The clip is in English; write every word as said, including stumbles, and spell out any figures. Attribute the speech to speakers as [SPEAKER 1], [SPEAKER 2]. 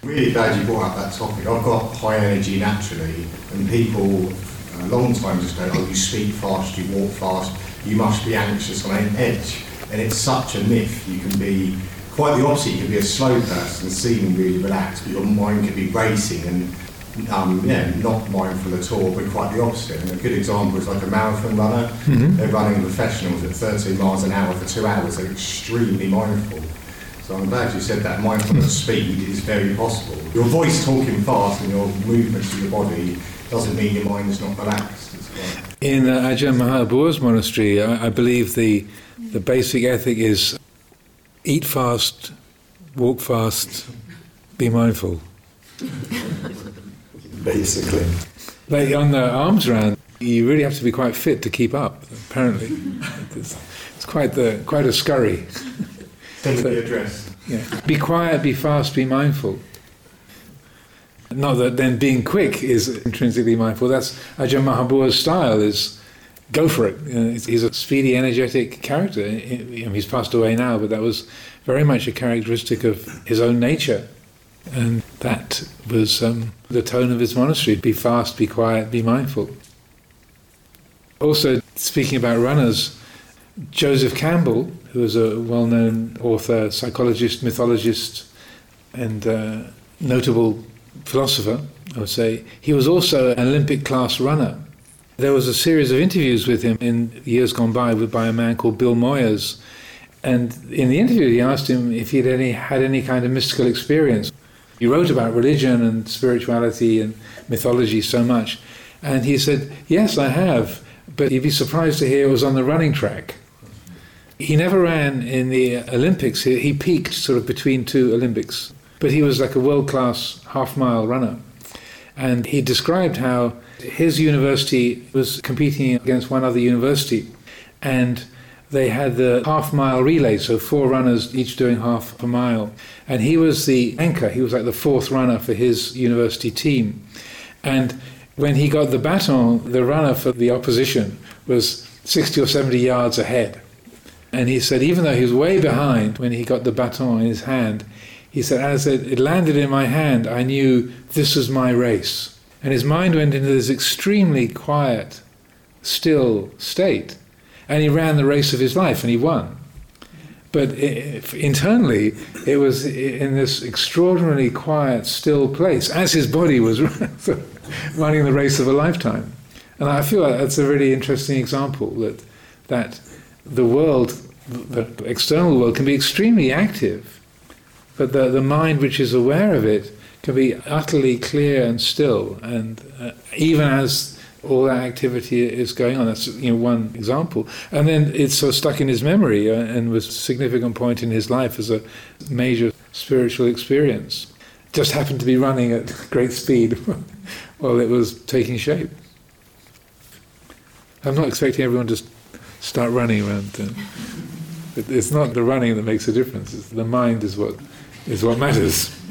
[SPEAKER 1] Really glad you brought up that topic. I've got high energy naturally, and people a long time just go, oh, you speak fast, you walk fast, you must be anxious on edge. And it's such a myth. You can be quite the opposite. You can be a slow person, seeming really relaxed, but your mind can be racing and um, yeah, not mindful at all, but quite the opposite. And a good example is like a marathon runner. Mm-hmm. They're running professionals at thirteen miles an hour for two hours. They're extremely mindful. So I'm glad you said that. Mindfulness of speed is very possible. Your voice talking fast and your movements of your body doesn't mean your mind is not relaxed.
[SPEAKER 2] In uh, Ajahn Mahaboor's monastery, I, I believe the the basic ethic is eat fast, walk fast, be mindful.
[SPEAKER 3] Basically.
[SPEAKER 2] Like on the arms round, you really have to be quite fit to keep up, apparently. It's, it's quite the quite a scurry.
[SPEAKER 1] Send so, the address.
[SPEAKER 2] Yeah. Be quiet, be fast, be mindful. Not that then being quick is intrinsically mindful. That's Ajahn Mahaboor's style, is go for it. You know, he's a speedy, energetic character. I mean, he's passed away now, but that was very much a characteristic of his own nature. And that was um, the tone of his monastery. Be fast, be quiet, be mindful. Also, speaking about runners, Joseph Campbell, who was a well-known author, psychologist, mythologist, and uh, notable philosopher, I would say, he was also an Olympic-class runner. There was a series of interviews with him in years gone by with, by a man called Bill Moyers. And in the interview, he asked him if he'd any, had any kind of mystical experience. He wrote about religion and spirituality and mythology so much. And he said, yes, I have, but you'd be surprised to hear it was on the running track. He never ran in the Olympics. He, he peaked sort of between two Olympics. But he was like a world-class half-mile runner. And he described how his university was competing against one other university. And they had the half-mile relay, so four runners each doing half a mile. And he was the anchor. He was like the fourth runner for his university team. And when he got the baton, the runner for the opposition was sixty or seventy yards ahead. And he said, even though he was way behind, when he got the baton in his hand, he said, as it, it landed in my hand, I knew this was my race. And his mind went into this extremely quiet, still state. And he ran the race of his life, and he won. But it, internally, it was in this extraordinarily quiet, still place, as his body was running the race of a lifetime. And I feel like that's a really interesting example, that that the world, the external world, can be extremely active, but the, the mind which is aware of it can be utterly clear and still, and uh, even as all that activity is going on. That's, you know, one example. And then it's sort of stuck in his memory uh, and was a significant point in his life as a major spiritual experience. Just happened to be running at great speed while it was taking shape. I'm not expecting everyone to start running around. Uh, it's not the running that makes a difference. It's the mind is what is what matters.